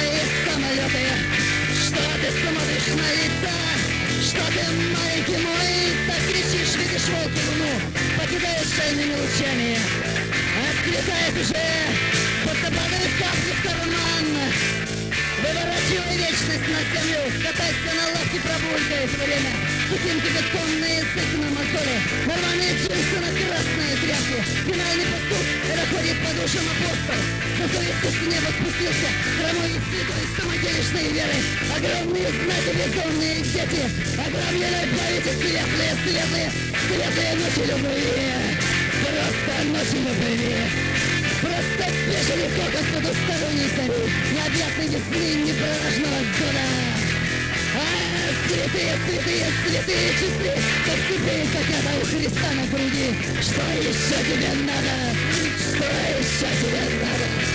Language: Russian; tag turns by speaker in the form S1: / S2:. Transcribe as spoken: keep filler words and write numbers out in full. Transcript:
S1: и самолеты. Что ты смотришь на лица? Что ты, маленький мой, так кричишь, видишь волки луну, покидаешь шальными лучами. Отцветает уже, будто падают капли в карман. Выворачивай вечность на землю, катайся на лавке, пробулькай время. Сухим кипятком на язык на мозоли, нарваные джинсы на красные тряпки. Финальный пастух, это ходит по душам апостол. На совести с неба спустился, хромой и святой самоделишной веры. Огромные знаки, безумные дети, огромные правите, светлые, светлые, светлые ночи любые. Просто ночи любые. Просто бежали хохот потусторонней зари, необъятной весны непрожного года. А святые, святые, святые часы, как слепые котята у Христа на груди. Что еще тебе надо? Что еще тебе надо?